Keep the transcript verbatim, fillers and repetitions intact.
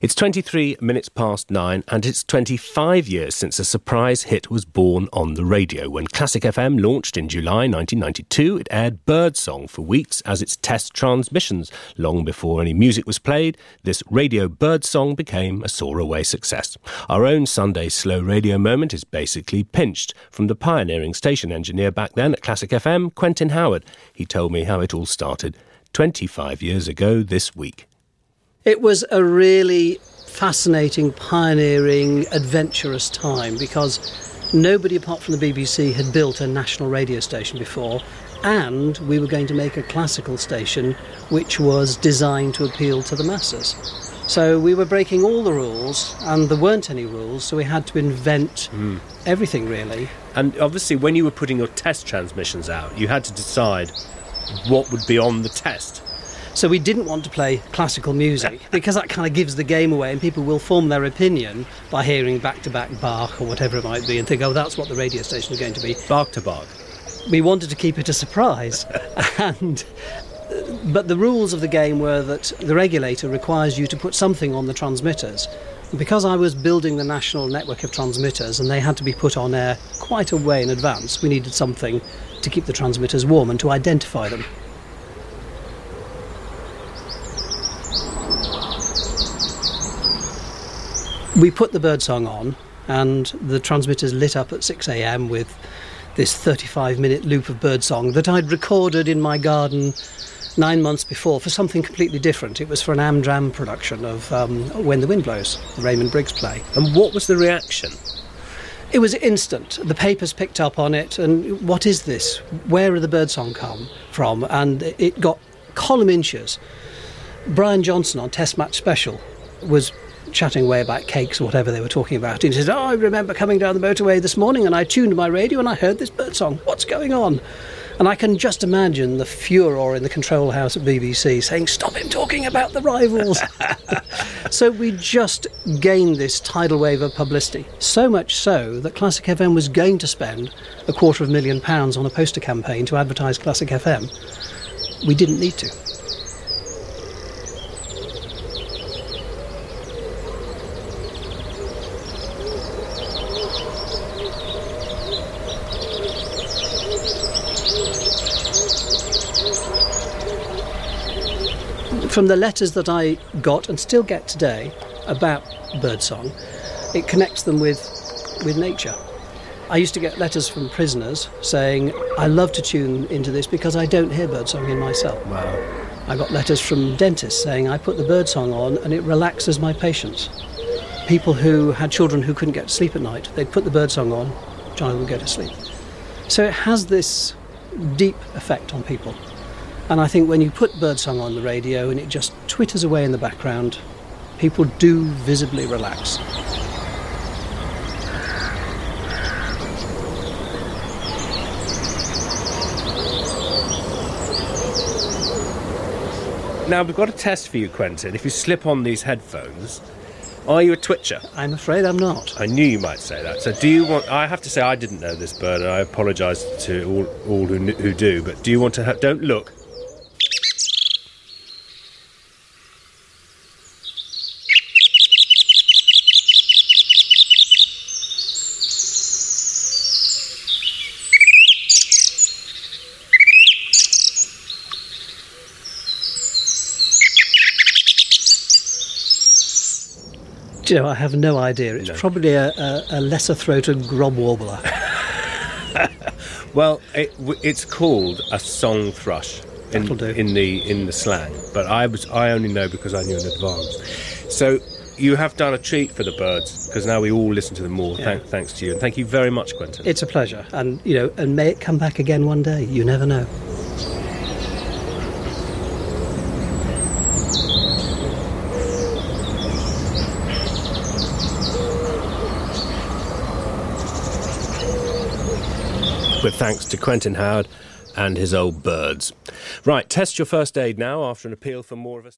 It's twenty-three minutes past nine, and it's twenty-five years since a surprise hit was born on the radio. When Classic F M launched in July nineteen ninety-two, it aired Birdsong for weeks as its test transmissions. Long before any music was played, this radio Birdsong became a soar-away success. Our own Sunday slow radio moment is basically pinched from the pioneering station engineer back then at Classic F M, Quentin Howard. He told me how it all started twenty-five years ago this week. It was a really fascinating, pioneering, adventurous time because nobody apart from the B B C had built a national radio station before, and we were going to make a classical station which was designed to appeal to the masses. So we were breaking all the rules, and there weren't any rules, so we had to invent mm. everything, really. And obviously, when you were putting your test transmissions out, you had to decide what would be on the test. So we didn't want to play classical music because that kind of gives the game away, and people will form their opinion by hearing back-to-back Bach or whatever it might be and think, oh, that's what the radio station is going to be. Bach to Bach. We wanted to keep it a surprise. and But the rules of the game were that the regulator requires you to put something on the transmitters. And because I was building the national network of transmitters and they had to be put on air quite a way in advance, we needed something to keep the transmitters warm and to identify them. We put the Birdsong on, and the transmitters lit up at six a.m. with this thirty-five minute loop of Birdsong that I'd recorded in my garden nine months before for something completely different. It was for an Amdram production of um, When the Wind Blows, the Raymond Briggs play. And what was the reaction? It was instant. The papers picked up on it, and what is this? Where did the Birdsong come from? And it got column inches. Brian Johnson on Test Match Special was chatting away about cakes or whatever they were talking about. And he said, oh, I remember coming down the motorway this morning and I tuned my radio and I heard this Birdsong. What's going on? And I can just imagine the furor in the control house at B B C saying, stop him talking about the rivals. So we just gained this tidal wave of publicity. So much so that Classic F M was going to spend a quarter of a million pounds on a poster campaign to advertise Classic F M. We didn't need to. From the letters that I got and still get today about Birdsong, it connects them with, with nature. I used to get letters from prisoners saying, I love to tune into this because I don't hear Birdsong in my cell. Wow. I got letters from dentists saying, I put the Birdsong on and it relaxes my patients. People who had children who couldn't get to sleep at night, they'd put the Birdsong on, child would go to sleep. So it has this deep effect on people. And I think when you put Birdsong on the radio and it just twitters away in the background, people do visibly relax. Now, we've got a test for you, Quentin. If you slip on these headphones, are you a twitcher? I'm afraid I'm not. I knew you might say that. So do you want... I have to say I didn't know this bird, and I apologise to all, all who, who do, but do you want to... Ha- don't look. You know, I have no idea. It's no. probably a, a, a lesser-throated grob warbler. Well, it, it's called a song thrush in, in the in the slang, but I was I only know because I knew in advance. So you have done a treat for the birds because now we all listen to them more. Yeah. Thank, thanks to you, and thank you very much, Quentin. It's a pleasure, and you know, and may it come back again one day. You never know. With thanks to Quentin Howard and his old birds. Right, test your first aid now after an appeal for more of us.